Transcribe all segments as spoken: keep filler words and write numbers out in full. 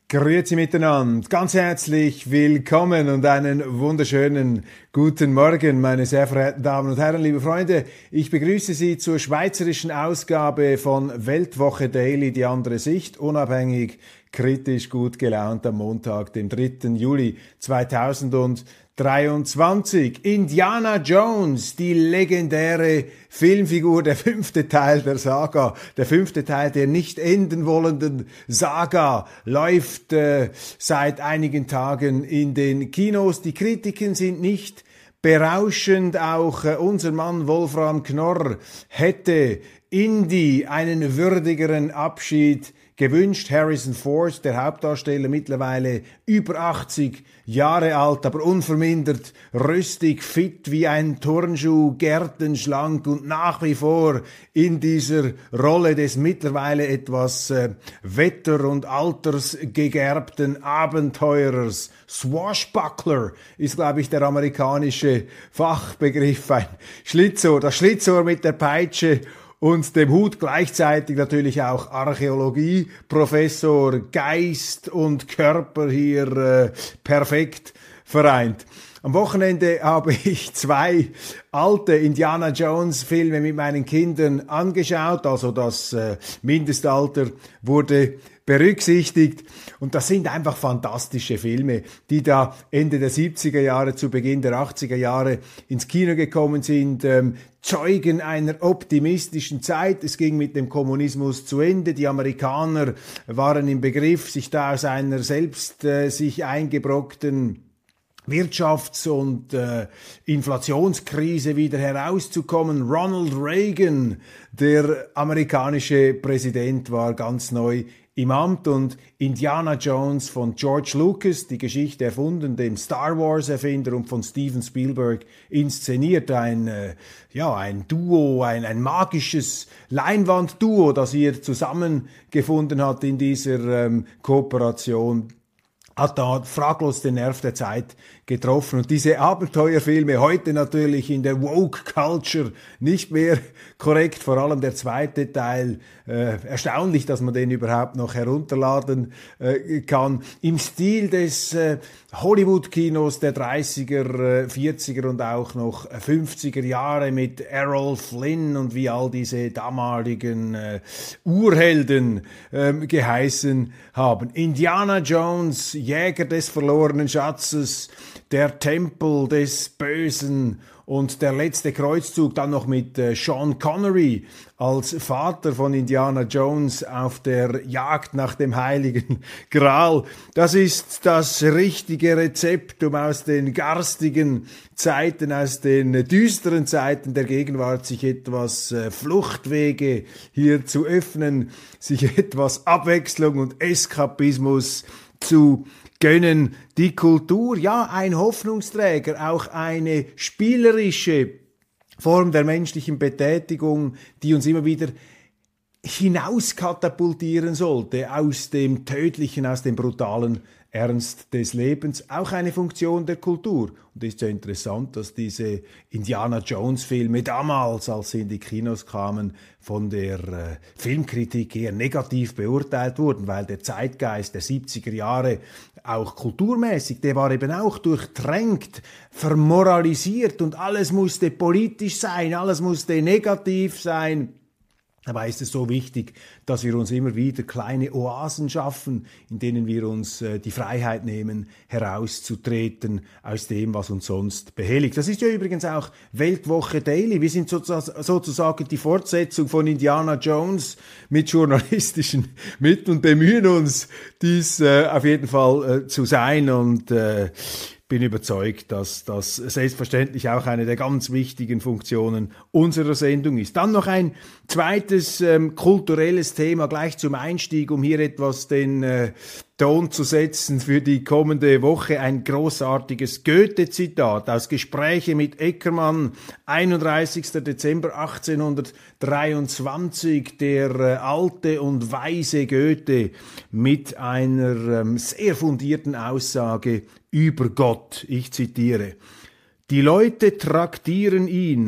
Grüezi miteinander, ganz herzlich willkommen und einen wunderschönen guten Morgen, meine sehr verehrten Damen und Herren, liebe Freunde. Ich begrüße Sie zur schweizerischen Ausgabe von Weltwoche Daily, die andere Sicht, unabhängig, kritisch, gut gelaunt am Montag, dem dritten Juli zweitausenddreiundzwanzig. Indiana Jones, die legendäre Filmfigur, der fünfte Teil der Saga, der fünfte Teil der nicht enden wollenden Saga, läuft äh, seit einigen Tagen in den Kinos. Die Kritiken sind nicht berauschend, auch äh, unser Mann Wolfram Knorr hätte Indy einen würdigeren Abschied gewünscht. Harrison Ford, der Hauptdarsteller, mittlerweile über achtzig Jahre alt, aber unvermindert rüstig, fit wie ein Turnschuh, gärtenschlank und nach wie vor in dieser Rolle des mittlerweile etwas äh, wetter- und altersgegerbten Abenteurers. Swashbuckler ist, glaube ich, der amerikanische Fachbegriff, ein Schlitzohr, das Schlitzohr mit der Peitsche und dem Hut, gleichzeitig natürlich auch Archäologie-Professor, Geist und Körper hier äh, perfekt vereint. Am Wochenende habe ich zwei alte Indiana Jones Filme mit meinen Kindern angeschaut, also das äh, Mindestalter wurde berücksichtigt, und das sind einfach fantastische Filme, die da Ende der siebziger Jahre zu Beginn der achtziger Jahre ins Kino gekommen sind, ähm, Zeugen einer optimistischen Zeit. Es ging mit dem Kommunismus zu Ende, die Amerikaner waren im Begriff, sich da aus einer selbst äh, sich eingebrockten Wirtschafts- und äh, Inflationskrise wieder herauszukommen. Ronald Reagan, der amerikanische Präsident, war ganz neu im Amt, und Indiana Jones von George Lucas, die Geschichte erfunden, dem Star Wars Erfinder, und von Steven Spielberg inszeniert, ein äh, ja ein Duo, ein ein magisches Leinwandduo, das hier zusammengefunden hat in dieser ähm, Kooperation, hat da fraglos den Nerv der Zeit getroffen. Und diese Abenteuerfilme, heute natürlich in der Woke-Culture nicht mehr korrekt, vor allem der zweite Teil, äh, erstaunlich, dass man den überhaupt noch herunterladen äh, kann, im Stil des äh, Hollywood-Kinos der dreißiger, äh, vierziger und auch noch fünfziger Jahre mit Errol Flynn und wie all diese damaligen äh, Urhelden äh, geheißen haben. Indiana Jones, Jäger des verlorenen Schatzes, der Tempel des Bösen und der letzte Kreuzzug, dann noch mit äh, Sean Connery als Vater von Indiana Jones auf der Jagd nach dem Heiligen Gral. Das ist das richtige Rezept, um aus den garstigen Zeiten, aus den düsteren Zeiten der Gegenwart sich etwas äh, Fluchtwege hier zu öffnen, sich etwas Abwechslung und Eskapismus zu gönnen. Die Kultur, ja, ein Hoffnungsträger, auch eine spielerische Form der menschlichen Betätigung, die uns immer wieder hinauskatapultieren sollte aus dem Tödlichen, aus dem brutalen Ernst des Lebens, auch eine Funktion der Kultur. Und es ist ja interessant, dass diese Indiana Jones Filme damals, als sie in die Kinos kamen, von der äh, Filmkritik eher negativ beurteilt wurden, weil der Zeitgeist der siebziger Jahre auch kulturmäßig, der war eben auch durchtränkt, vermoralisiert, und alles musste politisch sein, alles musste negativ sein. Dabei ist es so wichtig, dass wir uns immer wieder kleine Oasen schaffen, in denen wir uns äh, die Freiheit nehmen, herauszutreten aus dem, was uns sonst behelligt. Das ist ja übrigens auch Weltwoche Daily. Wir sind sozusagen die Fortsetzung von Indiana Jones mit journalistischen Mitteln, bemühen uns, dies äh, auf jeden Fall äh, zu sein, und äh, bin überzeugt, dass das selbstverständlich auch eine der ganz wichtigen Funktionen unserer Sendung ist. Dann noch ein zweites ähm, kulturelles Thema gleich zum Einstieg, um hier etwas den äh, Ton zu setzen für die kommende Woche. Ein großartiges Goethe-Zitat aus Gespräche mit Eckermann, einunddreißigster Dezember achtzehnhundertdreiundzwanzig, der äh, alte und weise Goethe mit einer ähm, sehr fundierten Aussage über Gott. Ich zitiere: Die Leute traktieren ihn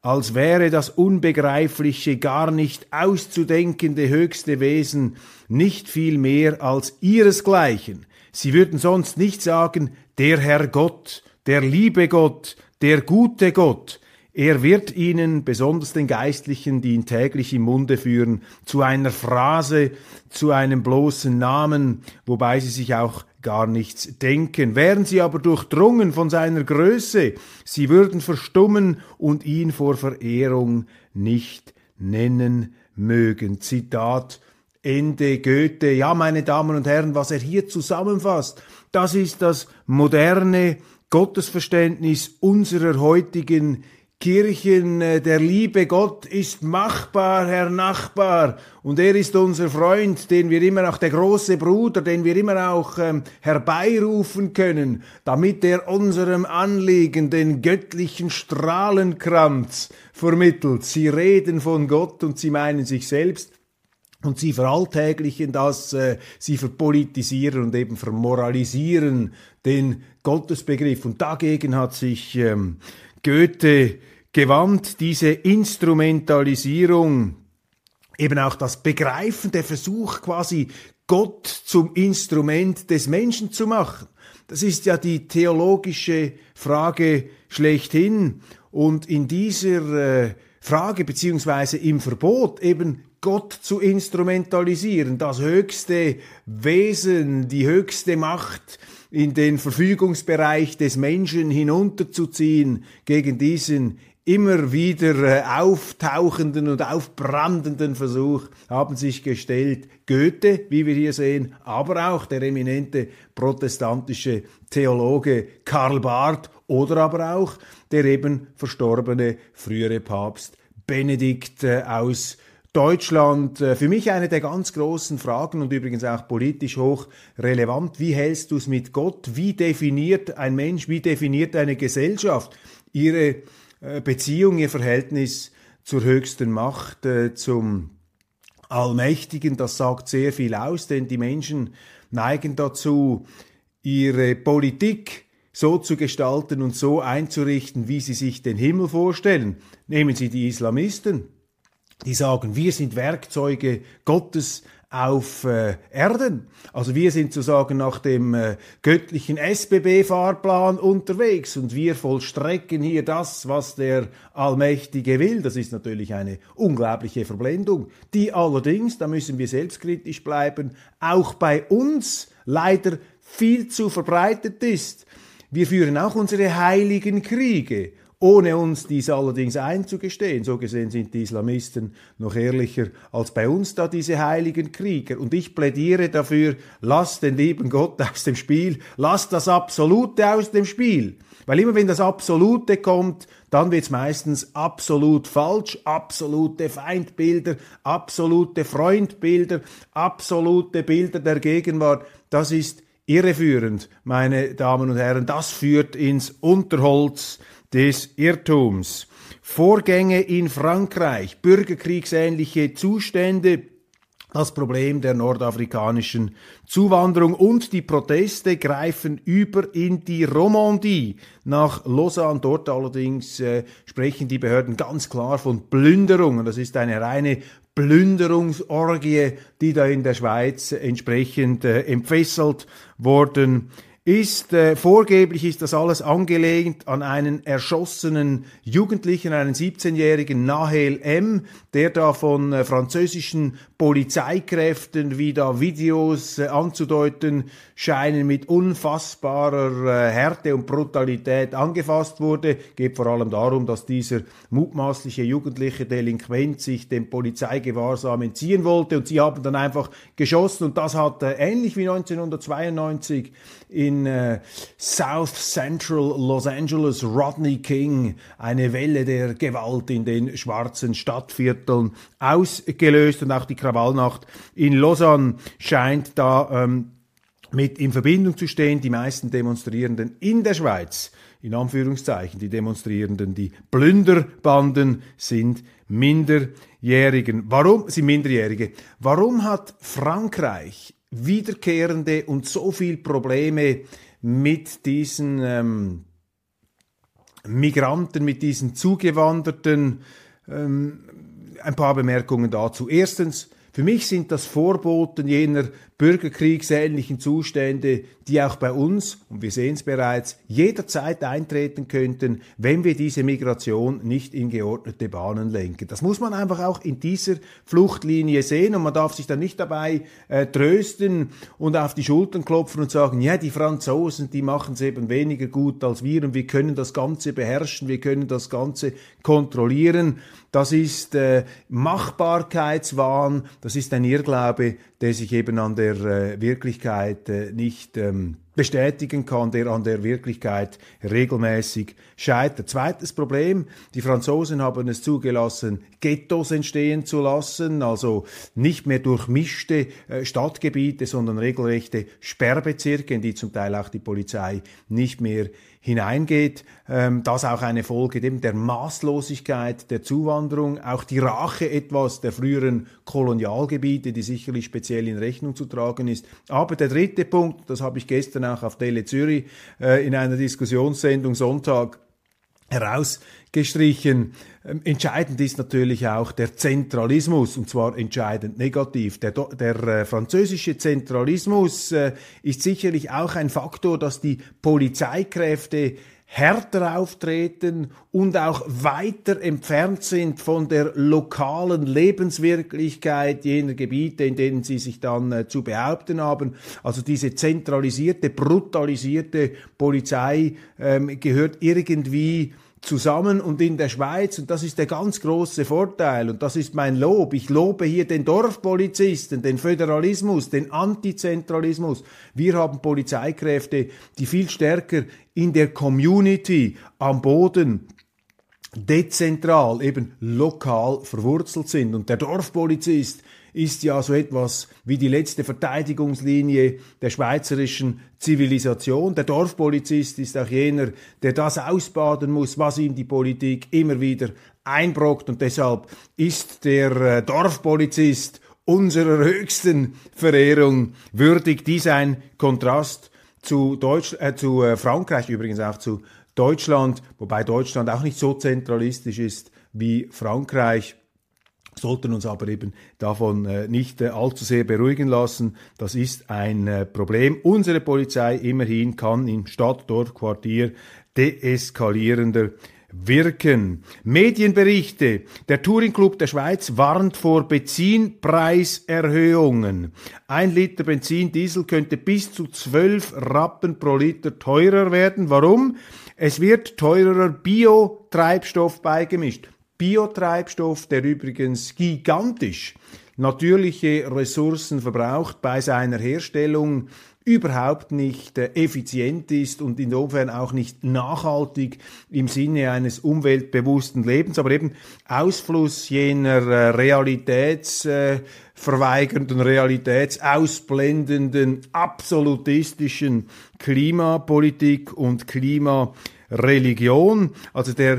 als wäre das unbegreifliche, gar nicht auszudenkende höchste Wesen nicht viel mehr als ihresgleichen. Sie würden sonst nicht sagen, der Herr Gott, der liebe Gott, der gute Gott. Er wird ihnen, besonders den Geistlichen, die ihn täglich im Munde führen, zu einer Phrase, zu einem bloßen Namen, wobei sie sich auch gar nichts denken. Wären sie aber durchdrungen von seiner Größe, sie würden verstummen und ihn vor Verehrung nicht nennen mögen. Zitat Ende. Goethe. Ja, meine Damen und Herren, was er hier zusammenfasst, das ist das moderne Gottesverständnis unserer heutigen Kirchen. Der liebe Gott ist machbar, Herr Nachbar, und er ist unser Freund, den wir immer auch, der große Bruder, den wir immer auch ähm, herbeirufen können, damit er unserem Anliegen den göttlichen Strahlenkranz vermittelt. Sie reden von Gott und sie meinen sich selbst. Und sie veralltäglichen das, äh, sie verpolitisieren und eben vermoralisieren den Gottesbegriff. Und dagegen hat sich ähm, Goethe gewandt, diese Instrumentalisierung, eben auch das Begreifen, der Versuch quasi Gott zum Instrument des Menschen zu machen. Das ist ja die theologische Frage schlechthin. Und in dieser äh, Frage beziehungsweise im Verbot eben Gott zu instrumentalisieren, das höchste Wesen, die höchste Macht in den Verfügungsbereich des Menschen hinunterzuziehen, gegen diesen immer wieder auftauchenden und aufbrandenden Versuch haben sich gestellt Goethe, wie wir hier sehen, aber auch der eminente protestantische Theologe Karl Barth oder aber auch der eben verstorbene frühere Papst Benedikt aus Deutschland. Für mich eine der ganz großen Fragen und übrigens auch politisch hoch relevant. Wie hältst du es mit Gott? Wie definiert ein Mensch, wie definiert eine Gesellschaft ihre Beziehung, ihr Verhältnis zur höchsten Macht, zum Allmächtigen? Das sagt sehr viel aus, denn die Menschen neigen dazu, ihre Politik so zu gestalten und so einzurichten, wie sie sich den Himmel vorstellen. Nehmen Sie die Islamisten. Die sagen, wir sind Werkzeuge Gottes auf äh, Erden. Also wir sind sozusagen nach dem äh, göttlichen S B B-Fahrplan unterwegs und wir vollstrecken hier das, was der Allmächtige will. Das ist natürlich eine unglaubliche Verblendung, die allerdings, da müssen wir selbstkritisch bleiben, auch bei uns leider viel zu verbreitet ist. Wir führen auch unsere heiligen Kriege, ohne uns dies allerdings einzugestehen. So gesehen sind die Islamisten noch ehrlicher als bei uns da diese heiligen Krieger. Und ich plädiere dafür, lasst den lieben Gott aus dem Spiel, lasst das Absolute aus dem Spiel. Weil immer wenn das Absolute kommt, dann wird's meistens absolut falsch, absolute Feindbilder, absolute Freundbilder, absolute Bilder der Gegenwart. Das ist irreführend, meine Damen und Herren. Das führt ins Unterholz des Irrtums. Vorgänge in Frankreich, bürgerkriegsähnliche Zustände, das Problem der nordafrikanischen Zuwanderung und die Proteste greifen über in die Romandie nach Lausanne. Dort allerdings äh, sprechen die Behörden ganz klar von Plünderungen. Das ist eine reine Plünderungsorgie, die da in der Schweiz entsprechend äh, entfesselt worden ist. Äh, vorgeblich ist das alles angelehnt an einen erschossenen Jugendlichen, einen siebzehnjährigen Nahel M., der da von äh, französischen Polizeikräften, wie da Videos äh, anzudeuten scheinen, mit unfassbarer äh, Härte und Brutalität angefasst wurde. Geht vor allem darum, dass dieser mutmaßliche jugendliche Delinquent sich dem Polizeigewahrsam entziehen wollte und sie haben dann einfach geschossen und das hat äh, ähnlich wie neunzehnhundertzweiundneunzig in äh, South Central Los Angeles Rodney King eine Welle der Gewalt in den schwarzen Stadtvierteln ausgelöst und auch die Krawallnacht in Lausanne scheint da ähm, mit in Verbindung zu stehen. Die meisten Demonstrierenden in der Schweiz, in Anführungszeichen, die Demonstrierenden, die Plünderbanden sind Minderjährigen. Warum sind Minderjährige? Warum hat Frankreich wiederkehrende und so viel Probleme mit diesen ähm, Migranten, mit diesen Zugewanderten. Ähm, ein paar Bemerkungen dazu. Erstens, für mich sind das Vorboten jener bürgerkriegsähnlichen Zustände, die auch bei uns, und wir sehen es bereits, jederzeit eintreten könnten, wenn wir diese Migration nicht in geordnete Bahnen lenken. Das muss man einfach auch in dieser Fluchtlinie sehen, und man darf sich dann nicht dabei äh, trösten und auf die Schultern klopfen und sagen, ja, die Franzosen, die machen es eben weniger gut als wir und wir können das Ganze beherrschen, wir können das Ganze kontrollieren. Das ist äh, Machbarkeitswahn, das ist ein Irrglaube, der sich eben an der äh, Wirklichkeit äh, nicht ähm, bestätigen kann, der an der Wirklichkeit regelmäßig scheitert. Zweites Problem, die Franzosen haben es zugelassen, Ghettos entstehen zu lassen, also nicht mehr durchmischte äh, Stadtgebiete, sondern regelrechte Sperrbezirke, in die zum Teil auch die Polizei nicht mehr hineingeht. Ähm, das auch eine Folge eben der Maßlosigkeit der Zuwanderung, auch die Rache etwas der früheren Kolonialgebiete, die sicherlich speziell in Rechnung zu tragen ist. Aber der dritte Punkt, das habe ich gestern auch auf Tele Zürich äh, in einer Diskussionssendung Sonntag herausgestrichen. Ähm, entscheidend ist natürlich auch der Zentralismus, und zwar entscheidend negativ. Der, der äh, französische Zentralismus äh, ist sicherlich auch ein Faktor, dass die Polizeikräfte härter auftreten und auch weiter entfernt sind von der lokalen Lebenswirklichkeit jener Gebiete, in denen sie sich dann äh, zu behaupten haben. Also diese zentralisierte, brutalisierte Polizei ähm, gehört irgendwie zusammen, und in der Schweiz, und das ist der ganz große Vorteil, und das ist mein Lob, ich lobe hier den Dorfpolizisten, den Föderalismus, den Antizentralismus. Wir haben Polizeikräfte, die viel stärker in der Community, am Boden, dezentral, eben lokal verwurzelt sind. Und der Dorfpolizist ist ja so etwas wie die letzte Verteidigungslinie der schweizerischen Zivilisation. Der Dorfpolizist ist auch jener, der das ausbaden muss, was ihm die Politik immer wieder einbrockt. Und deshalb ist der äh, Dorfpolizist unserer höchsten Verehrung würdig. Dies ein Kontrast zu, Deutsch, äh, zu äh, Frankreich, übrigens auch zu Deutschland, wobei Deutschland auch nicht so zentralistisch ist wie Frankreich. Sollten uns aber eben davon äh, nicht äh, allzu sehr beruhigen lassen. Das ist ein äh, Problem. Unsere Polizei immerhin kann im Stadt, Dorf, Quartier deeskalierender wirken. Medienberichte. Der Touring Club der Schweiz warnt vor Benzinpreiserhöhungen. Ein Liter Benzin, Diesel könnte bis zu zwölf Rappen pro Liter teurer werden. Warum? Es wird teurerer Biotreibstoff beigemischt. Biotreibstoff, der übrigens gigantisch natürliche Ressourcen verbraucht, bei seiner Herstellung überhaupt nicht äh, effizient ist und insofern auch nicht nachhaltig im Sinne eines umweltbewussten Lebens, aber eben Ausfluss jener äh, realitätsverweigernden, äh, realitätsausblendenden, absolutistischen Klimapolitik und Klimareligion. Also der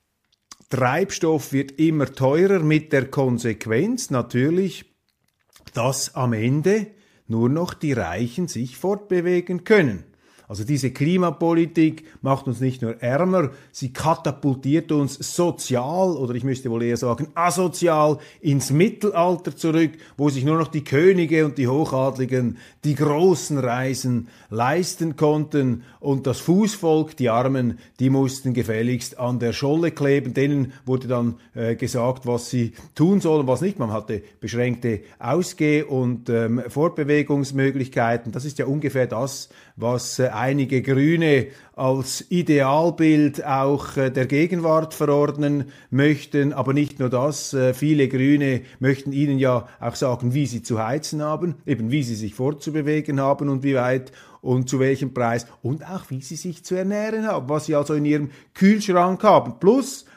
Treibstoff wird immer teurer, mit der Konsequenz natürlich, dass am Ende nur noch die Reichen sich fortbewegen können. Also diese Klimapolitik macht uns nicht nur ärmer, sie katapultiert uns sozial, oder ich müsste wohl eher sagen asozial, ins Mittelalter zurück, wo sich nur noch die Könige und die Hochadligen die großen Reisen leisten konnten, und das Fußvolk, die Armen, die mussten gefälligst an der Scholle kleben. Denen wurde dann äh, gesagt, was sie tun sollen, was nicht. Man hatte beschränkte Ausgeh- und ähm, Fortbewegungsmöglichkeiten. Das ist ja ungefähr das, was äh, einige Grüne als Idealbild auch äh, der Gegenwart verordnen möchten. Aber nicht nur das, äh, viele Grüne möchten ihnen ja auch sagen, wie sie zu heizen haben, eben wie sie sich fortzubewegen haben und wie weit und zu welchem Preis, und auch wie sie sich zu ernähren haben, was sie also in ihrem Kühlschrank haben. Plus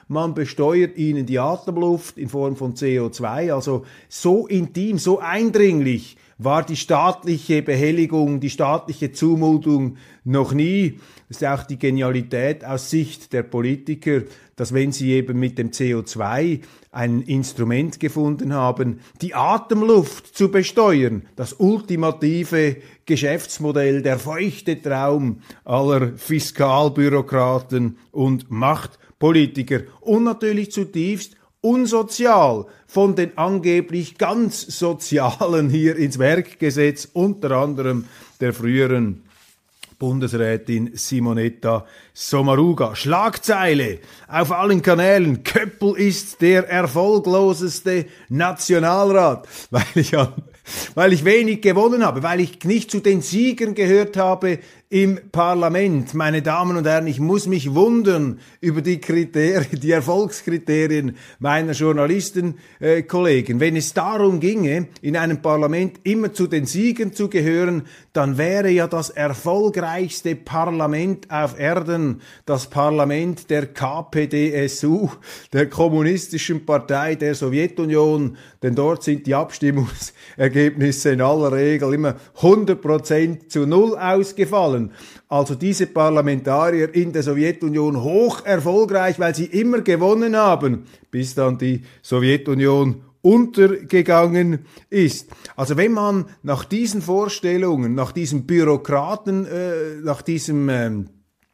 man besteuert ihnen die Atemluft in Form von C O zwei, also so intim, so eindringlich war die staatliche Behelligung, die staatliche Zumutung noch nie. Das ist auch die Genialität aus Sicht der Politiker, dass wenn sie eben mit dem C O zwei ein Instrument gefunden haben, die Atemluft zu besteuern, das ultimative Geschäftsmodell, der feuchte Traum aller Fiskalbürokraten und Machtpolitiker und natürlich zutiefst unsozial von den angeblich ganz Sozialen hier ins Werk gesetzt, unter anderem der früheren Bundesrätin Simonetta Sommaruga. Schlagzeile auf allen Kanälen: Köppel ist der erfolgloseste Nationalrat, weil ich an weil ich wenig gewonnen habe, weil ich nicht zu den Siegern gehört habe im Parlament. Meine Damen und Herren, ich muss mich wundern über die Kriterien, die Erfolgskriterien meiner Journalistenkollegen. Äh, Wenn es darum ginge, in einem Parlament immer zu den Siegern zu gehören, dann wäre ja das erfolgreichste Parlament auf Erden das Parlament der K P D S U, der Kommunistischen Partei der Sowjetunion, denn dort sind die Abstimmungsergebnisse in aller Regel immer hundert Prozent zu null ausgefallen. Also diese Parlamentarier in der Sowjetunion hoch erfolgreich, weil sie immer gewonnen haben, bis dann die Sowjetunion untergegangen ist. Also wenn man nach diesen Vorstellungen, nach diesem Bürokraten, äh, nach diesem ähm,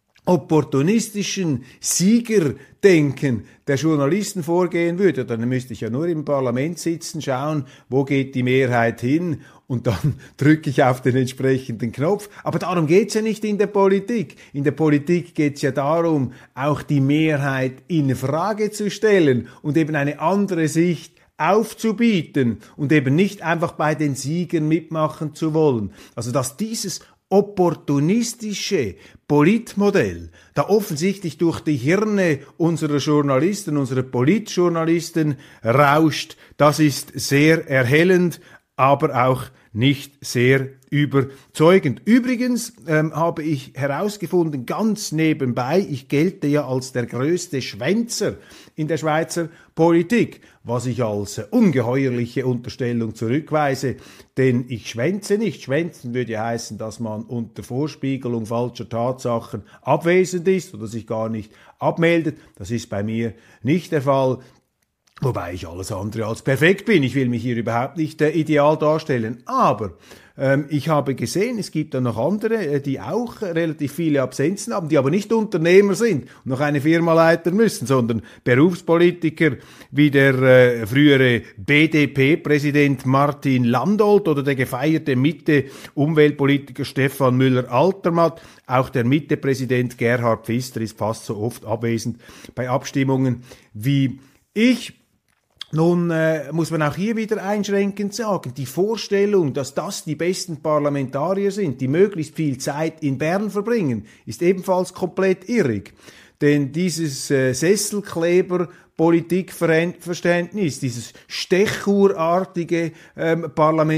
opportunistischen Siegerdenken der Journalisten vorgehen würde, dann müsste ich ja nur im Parlament sitzen, schauen, wo geht die Mehrheit hin und dann drücke ich auf den entsprechenden Knopf. Aber darum geht's ja nicht in der Politik. In der Politik geht's ja darum, auch die Mehrheit in Frage zu stellen und eben eine andere Sicht aufzubieten und eben nicht einfach bei den Siegern mitmachen zu wollen. Also dass dieses opportunistische Politmodell da offensichtlich durch die Hirne unserer Journalisten, unserer Politjournalisten rauscht, das ist sehr erhellend, aber auch nicht sehr überzeugend. Übrigens ähm, habe ich herausgefunden, ganz nebenbei, ich gelte ja als der größte Schwänzer in der Schweizer Politik, was ich als ungeheuerliche Unterstellung zurückweise, denn ich schwänze nicht. Schwänzen würde ja heißen, dass man unter Vorspiegelung falscher Tatsachen abwesend ist oder sich gar nicht abmeldet. Das ist bei mir nicht der Fall. Wobei ich alles andere als perfekt bin. Ich will mich hier überhaupt nicht äh, ideal darstellen. Aber ähm, ich habe gesehen, es gibt da noch andere, äh, die auch äh, relativ viele Absenzen haben, die aber nicht Unternehmer sind und noch eine Firma leiten müssen, sondern Berufspolitiker wie der äh, frühere B D P-Präsident Martin Landolt oder der gefeierte Mitte-Umweltpolitiker Stefan Müller-Altermatt. Auch der Mitte-Präsident Gerhard Pfister ist fast so oft abwesend bei Abstimmungen wie ich. Nun äh, muss man auch hier wieder einschränkend sagen, die Vorstellung, dass das die besten Parlamentarier sind, die möglichst viel Zeit in Bern verbringen, ist ebenfalls komplett irrig. Denn dieses äh, Sesselkleber-Politikverständnis, dieses stechurartige ähm,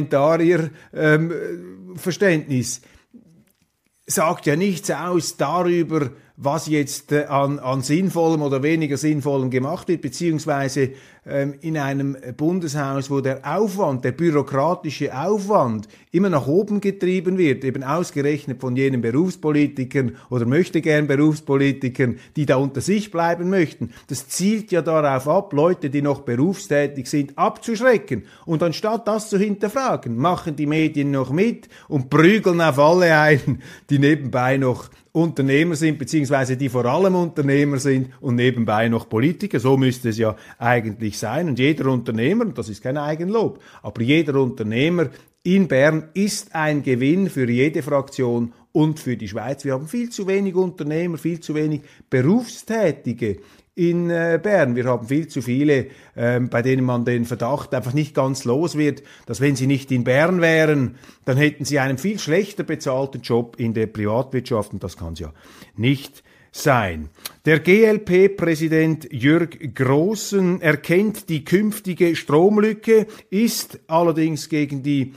Parlamentarierverständnis, ähm, sagt ja nichts aus darüber, was jetzt äh, an, an sinnvollem oder weniger sinnvollem gemacht wird, beziehungsweise ähm, in einem Bundeshaus, wo der Aufwand, der bürokratische Aufwand immer nach oben getrieben wird, eben ausgerechnet von jenen Berufspolitikern oder möchte gern Berufspolitikern, die da unter sich bleiben möchten. Das zielt ja darauf ab, Leute, die noch berufstätig sind, abzuschrecken. Und anstatt das zu hinterfragen, machen die Medien noch mit und prügeln auf alle ein, die nebenbei noch Unternehmer sind, beziehungsweise die vor allem Unternehmer sind und nebenbei noch Politiker. So müsste es ja eigentlich sein. Und jeder Unternehmer, und das ist kein Eigenlob, aber jeder Unternehmer in Bern ist ein Gewinn für jede Fraktion und für die Schweiz. Wir haben viel zu wenig Unternehmer, viel zu wenig Berufstätige in äh, Bern. Wir haben viel zu viele, ähm, bei denen man den Verdacht einfach nicht ganz los wird, dass wenn sie nicht in Bern wären, dann hätten sie einen viel schlechter bezahlten Job in der Privatwirtschaft und das kann es ja nicht sein. Der G L P-Präsident Jürg Grossen erkennt die künftige Stromlücke, ist allerdings gegen die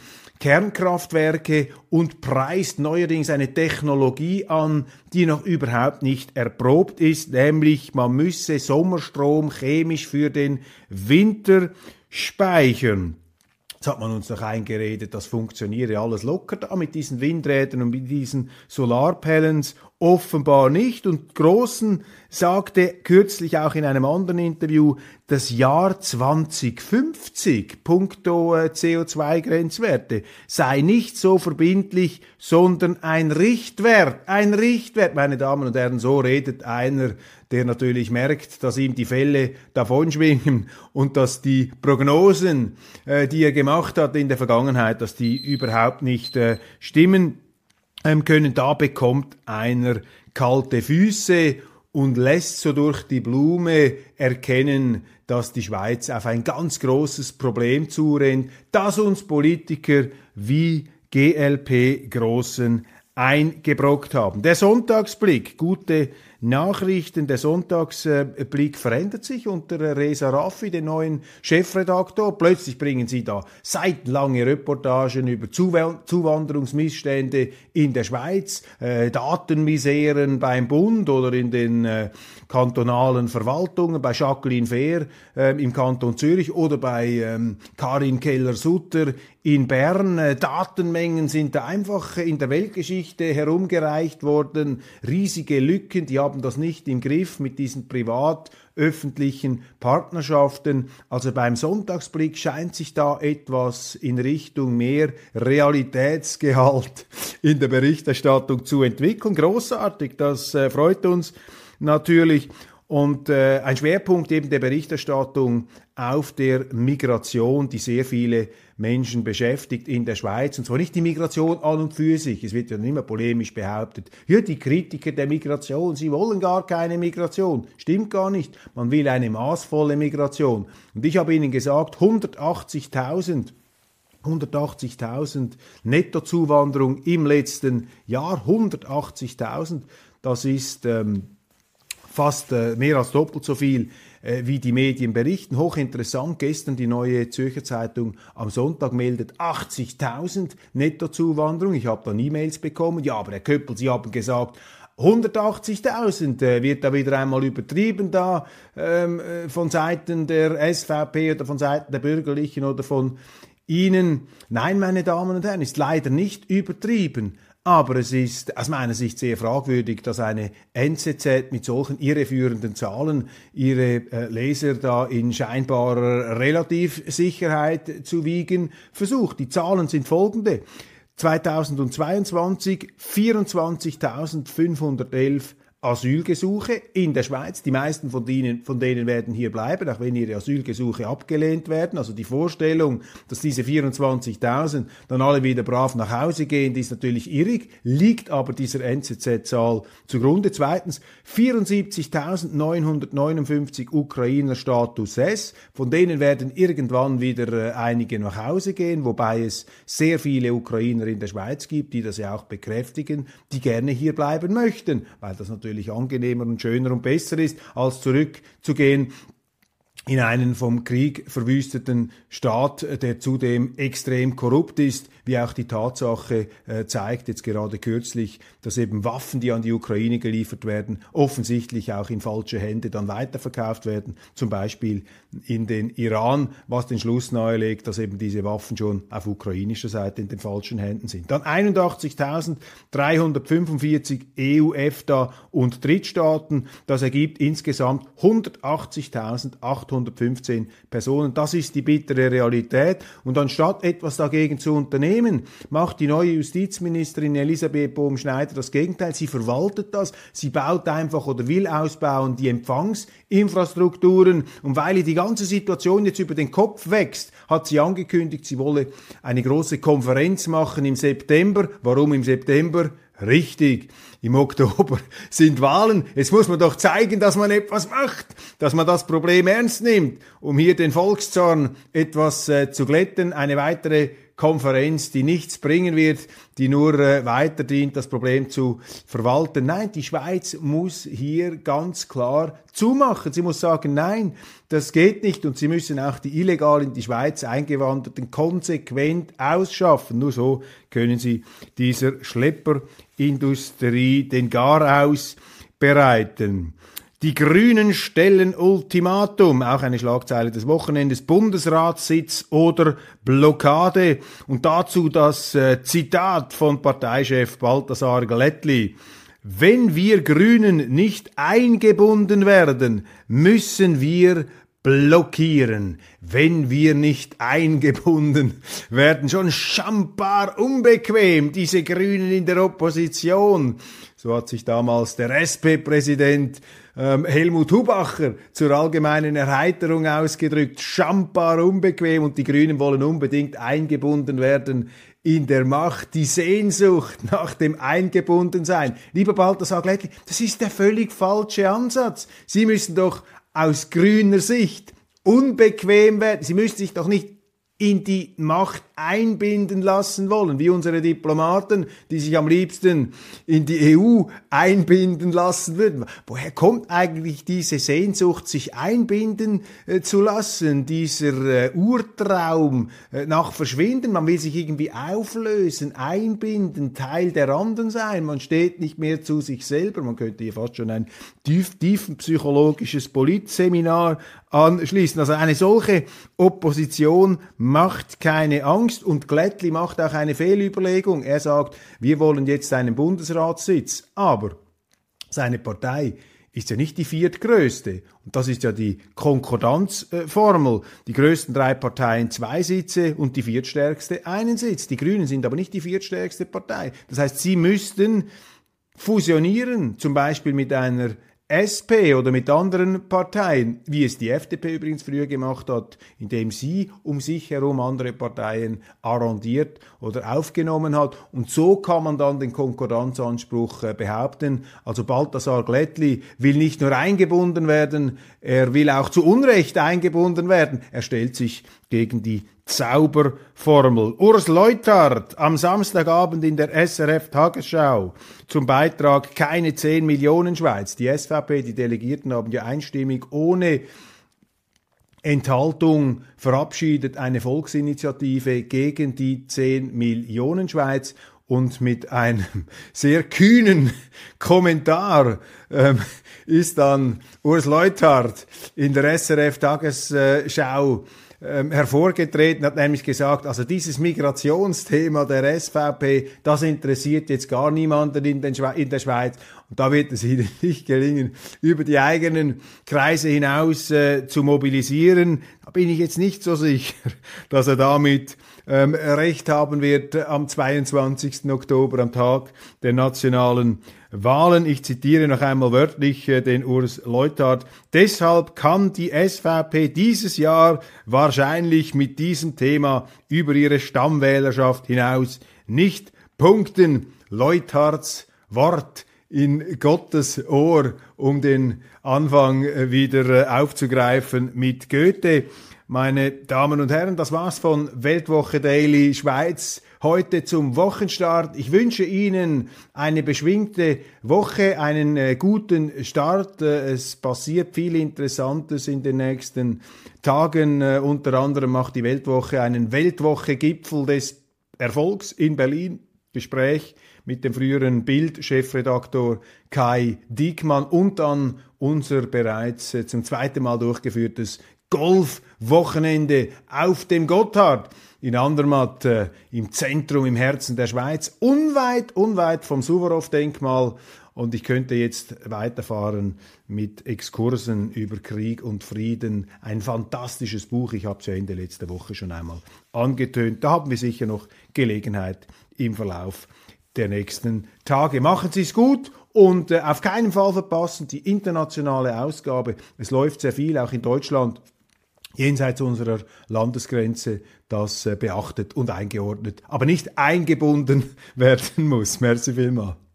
Kernkraftwerke und preist neuerdings eine Technologie an, die noch überhaupt nicht erprobt ist, nämlich man müsse Sommerstrom chemisch für den Winter speichern. Jetzt hat man uns noch eingeredet, das funktioniere alles locker da mit diesen Windrädern und mit diesen Solarpanels. Offenbar nicht. Und Grossen sagte kürzlich auch in einem anderen Interview, das Jahr zwanzig fünfzig, punkto äh, C O zwei Grenzwerte, sei nicht so verbindlich, sondern ein Richtwert. Ein Richtwert, meine Damen und Herren, so redet einer, der natürlich merkt, dass ihm die Fälle davonschwingen und dass die Prognosen, äh, die er gemacht hat in der Vergangenheit, dass die überhaupt nicht äh, stimmen ähm, können. Da bekommt einer kalte Füße und lässt so durch die Blume erkennen, dass die Schweiz auf ein ganz großes Problem zurennt, das uns Politiker wie G L P Grossen eingebrockt haben. Der Sonntagsblick, gute Nachrichten, der Sonntagsblick verändert sich unter Reza Raffi, den neuen Chefredaktor. Plötzlich bringen sie da seitenlange Reportagen über Zuwanderungsmissstände in der Schweiz, äh, Datenmiseren beim Bund oder in den äh, kantonalen Verwaltungen, bei Jacqueline Fehr äh, im Kanton Zürich oder bei ähm, Karin Keller-Sutter in Bern. Äh, Datenmengen sind da einfach in der Weltgeschichte herumgereicht worden, riesige Lücken, die haben das nicht im Griff mit diesen privat-öffentlichen Partnerschaften. Also beim Sonntagsblick scheint sich da etwas in Richtung mehr Realitätsgehalt in der Berichterstattung zu entwickeln. Großartig, das äh, freut uns natürlich. Und äh, ein Schwerpunkt eben der Berichterstattung auf der Migration, die sehr viele Menschen beschäftigt in der Schweiz. Und zwar nicht die Migration an und für sich. Es wird ja immer polemisch behauptet, ja, die Kritiker der Migration, sie wollen gar keine Migration. Stimmt gar nicht. Man will eine maßvolle Migration. Und ich habe Ihnen gesagt, hundertachtzigtausend hundertachtzigtausend Nettozuwanderung im letzten Jahr. hundertachtzigtausend, das ist ähm, fast äh, mehr als doppelt so viel, äh, wie die Medien berichten. Hochinteressant, gestern die Neue Zürcher Zeitung am Sonntag meldet achtzigtausend Nettozuwanderung. Ich habe dann E-Mails bekommen. Ja, aber Herr Köppel, Sie haben gesagt, hundertachtzigtausend äh, wird da wieder einmal übertrieben da ähm, äh, von Seiten der S V P oder von Seiten der Bürgerlichen oder von Ihnen. Nein, meine Damen und Herren, ist leider nicht übertrieben. Aber es ist aus meiner Sicht sehr fragwürdig, dass eine N Z Z mit solchen irreführenden Zahlen ihre äh, Leser da in scheinbarer Relativsicherheit zu wiegen versucht. Die Zahlen sind folgende. zweitausendzweiundzwanzig vierundzwanzigtausendfünfhundertelf Asylgesuche in der Schweiz. Die meisten von denen, von denen werden hier bleiben, auch wenn ihre Asylgesuche abgelehnt werden. Also die Vorstellung, dass diese vierundzwanzigtausend dann alle wieder brav nach Hause gehen, die ist natürlich irrig, liegt aber dieser N Z Z-Zahl zugrunde. Zweitens, vierundsiebzigtausendneunhundertneunundfünfzig Ukrainer Status S. Von denen werden irgendwann wieder äh, einige nach Hause gehen, wobei es sehr viele Ukrainer in der Schweiz gibt, die das ja auch bekräftigen, die gerne hier bleiben möchten, weil das natürlich angenehmer und schöner und besser ist, als zurückzugehen in einen vom Krieg verwüsteten Staat, der zudem extrem korrupt ist, wie auch die Tatsache äh, zeigt, jetzt gerade kürzlich, dass eben Waffen, die an die Ukraine geliefert werden, offensichtlich auch in falsche Hände dann weiterverkauft werden, zum Beispiel in den Iran, was den Schluss nahelegt, dass eben diese Waffen schon auf ukrainischer Seite in den falschen Händen sind. Dann einundachtzigtausenddreihundertfünfundvierzig E U, EFTA und Drittstaaten, das ergibt insgesamt hundertachtzigtausendachthundertfünfzehn Personen. Das ist die bittere Realität. Und anstatt etwas dagegen zu unternehmen, macht die neue Justizministerin Elisabeth Bohm-Schneider das Gegenteil. Sie verwaltet das, sie baut einfach oder will ausbauen die Empfangsinfrastrukturen. Und weil ihr die ganze Situation jetzt über den Kopf wächst, hat sie angekündigt, sie wolle eine große Konferenz machen im September. Warum im September? Richtig, im Oktober sind Wahlen. Jetzt muss man doch zeigen, dass man etwas macht, dass man das Problem ernst nimmt, um hier den Volkszorn etwas äh, zu glätten. Eine weitere Konferenz, die nichts bringen wird, die nur äh, weiter dient, das Problem zu verwalten. Nein, die Schweiz muss hier ganz klar zumachen. Sie muss sagen, nein, das geht nicht, und sie müssen auch die illegal in die Schweiz Eingewanderten konsequent ausschaffen. Nur so können sie dieser Schlepperindustrie den Garaus bereiten. Die Grünen stellen Ultimatum, auch eine Schlagzeile des Wochenendes, Bundesratssitz oder Blockade. Und dazu das äh, Zitat von Parteichef Balthasar Glättli. Wenn wir Grünen nicht eingebunden werden, müssen wir blockieren. Wenn wir nicht eingebunden werden, schon schambar unbequem, diese Grünen in der Opposition. So hat sich damals der S P-Präsident ähm, Helmut Hubacher zur allgemeinen Erheiterung ausgedrückt. Schambar unbequem, und die Grünen wollen unbedingt eingebunden werden in der Macht. Die Sehnsucht nach dem Eingebundensein. Lieber Balthasar Glättli, das ist der völlig falsche Ansatz. Sie müssen doch aus grüner Sicht unbequem werden. Sie müssen sich doch nicht in die Macht einbinden lassen wollen, wie unsere Diplomaten, die sich am liebsten in die E U einbinden lassen würden. Woher kommt eigentlich diese Sehnsucht, sich einbinden äh, zu lassen, dieser äh, Urtraum äh, nach Verschwinden? Man will sich irgendwie auflösen, einbinden, Teil der anderen sein. Man steht nicht mehr zu sich selber. Man könnte hier fast schon ein tief, tiefenpsychologisches Politseminar anschließen. Also eine solche Opposition macht keine Angst, und Glättli macht auch eine Fehlüberlegung. Er sagt, wir wollen jetzt einen Bundesratssitz, aber seine Partei ist ja nicht die viertgrößte. Und das ist ja die Konkordanzformel. Die größten drei Parteien zwei Sitze und die viertstärkste einen Sitz. Die Grünen sind aber nicht die viertstärkste Partei. Das heißt, sie müssten fusionieren, zum Beispiel mit einer S P oder mit anderen Parteien, wie es die F D P übrigens früher gemacht hat, indem sie um sich herum andere Parteien arrondiert oder aufgenommen hat. Und so kann man dann den Konkordanzanspruch äh, behaupten. Also Balthasar Glättli will nicht nur eingebunden werden, er will auch zu Unrecht eingebunden werden. Er stellt sich gegen die Zauberformel. Urs Leuthard am Samstagabend in der S R F Tagesschau zum Beitrag Keine zehn Millionen Schweiz. Die S V P, die Delegierten haben ja einstimmig ohne Enthaltung verabschiedet eine Volksinitiative gegen die zehn Millionen Schweiz. Und mit einem sehr kühnen Kommentar ähm, ist dann Urs Leuthard in der S R F Tagesschau Ähm, hervorgetreten, hat nämlich gesagt, also dieses Migrationsthema der S V P, das interessiert jetzt gar niemanden in, den Schwe- in der Schweiz. Und da wird es ihnen nicht gelingen, über die eigenen Kreise hinaus äh, zu mobilisieren. Da bin ich jetzt nicht so sicher, dass er damit ähm, recht haben wird äh, am zweiundzwanzigsten Oktober, am Tag der nationalen Wahlen. Ich zitiere noch einmal wörtlich äh, den Urs Leuthard. Deshalb kann die S V P dieses Jahr wahrscheinlich mit diesem Thema über ihre Stammwählerschaft hinaus nicht punkten. Leuthards Wort in Gottes Ohr, um den Anfang äh, wieder äh, aufzugreifen mit Goethe. Meine Damen und Herren, das war's von Weltwoche Daily Schweiz heute zum Wochenstart. Ich wünsche Ihnen eine beschwingte Woche, einen äh, guten Start. Äh, es passiert viel Interessantes in den nächsten Tagen. Äh, unter anderem macht die Weltwoche einen Weltwoche-Gipfel des Erfolgs in Berlin. Gespräch mit dem früheren Bild-Chefredaktor Kai Diekmann und dann unser bereits äh, zum zweiten Mal durchgeführtes Golf-Wochenende auf dem Gotthard in Andermatt, äh, im Zentrum, im Herzen der Schweiz, unweit, unweit vom Suvorov-Denkmal. Und ich könnte jetzt weiterfahren mit Exkursen über Krieg und Frieden. Ein fantastisches Buch, ich habe es ja Ende letzter Woche schon einmal angetönt. Da haben wir sicher noch Gelegenheit im Verlauf der nächsten Tage. Machen Sie es gut und äh, auf keinen Fall verpassen die internationale Ausgabe. Es läuft sehr viel, auch in Deutschland, jenseits unserer Landesgrenze, das äh, beachtet und eingeordnet, aber nicht eingebunden werden muss. Merci vielmals.